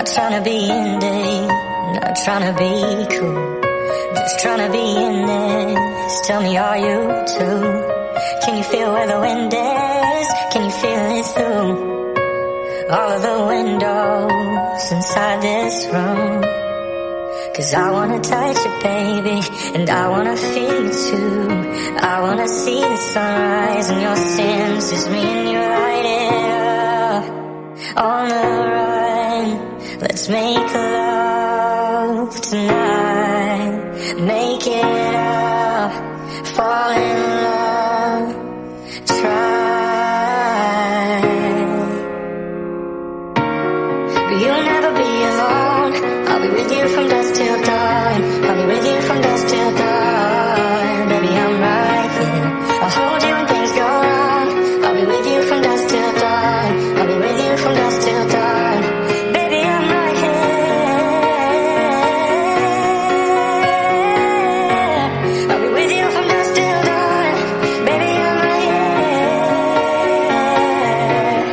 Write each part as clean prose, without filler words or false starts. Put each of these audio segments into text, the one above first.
Not trying to be indie, not trying to be cool, just trying to be in this. Tell me, are you too? Can you feel where the wind is? Can you feel it through all of the windows inside this room? 'Cause I wanna touch you, baby, and I wanna feel you too. I wanna see the sunrise and your sins, just me and you right here on the run. Let's make love tonight, make it up, fall in love, try. But you'll never be alone, I'll be with you from dusk till dawn. I'll be with you from dusk till dawn. Baby, I'm right here, I'll hold you when things go wrong. I'll be with you from dusk till dawn. I'll be with you from dusk till dawn. Baby, I'm right here, I'll be with you from dusk till dawn. Baby, I'm right here.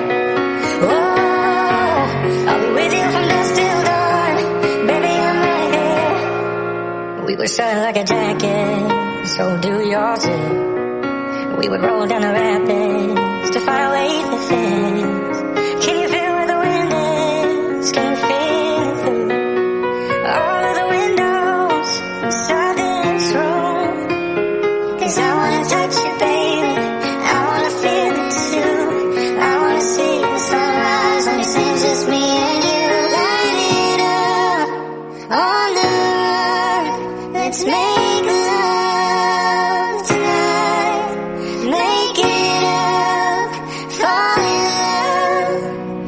Oh, I'll be with you from dusk till dawn. Baby, I'm right here. We would shine like a jacket, so do yours too. We would roll down the rapids to far away the things. Can you feel where the wind is? Can you feel it through all of the windows inside this room? 'Cause I wanna touch you, baby, I wanna feel it too. I wanna see the sunrise on your sins, just me and you. Light it up on the run. Let's make love tonight, make it up, fall in love,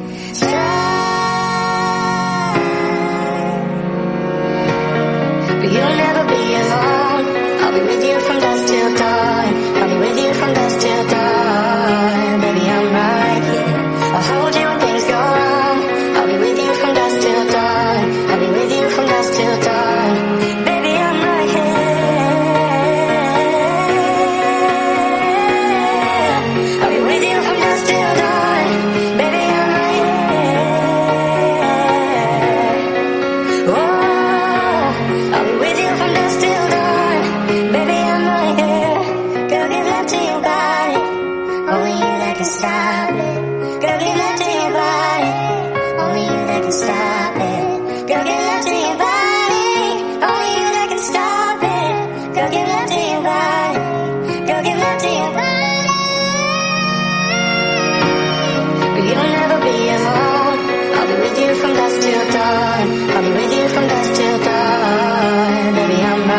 try. But you'll never be alone, I'll be with you from dusk till dawn. I'll be with you from dusk till dawn. Baby, I'm right here, I'll hold you when things go wrong. I'll be with you from dusk till dawn. I'll be with you from dusk till dawn. Baby, I'm right here, I'll be with you from dusk till dawn. Baby, I'm right here. Oh, I'll be with you from dusk till dawn. Baby, I'm right here. Girl, give love to your body, only you that can stop it. Girl, give love to your body, only you that can stop it. Girl, give love to your body, only you that can stop it. Girl, give love to your body, girl, give love to your body. But you'll never be alone, I'll be with you from dusk till dawn. I'll be with you from dusk till dawn. Baby, I'm